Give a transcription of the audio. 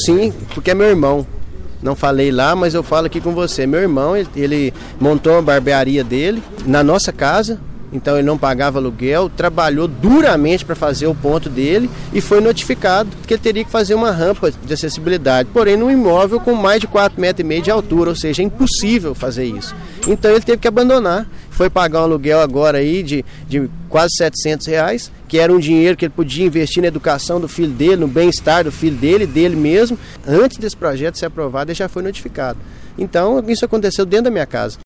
sim, porque é meu irmão. Não falei lá, mas eu falo aqui com você. Meu irmão, ele montou a barbearia dele na nossa casa, então ele não pagava aluguel, trabalhou duramente para fazer o ponto dele e foi notificado que ele teria que fazer uma rampa de acessibilidade, porém num imóvel com mais de 4,5 metros de altura, ou seja, é impossível fazer isso. Então ele teve que abandonar, foi pagar um aluguel agora aí de quase R$700, que era um dinheiro que ele podia investir na educação do filho dele, no bem-estar do filho dele mesmo. Antes desse projeto ser aprovado, ele já foi notificado. Então isso aconteceu dentro da minha casa.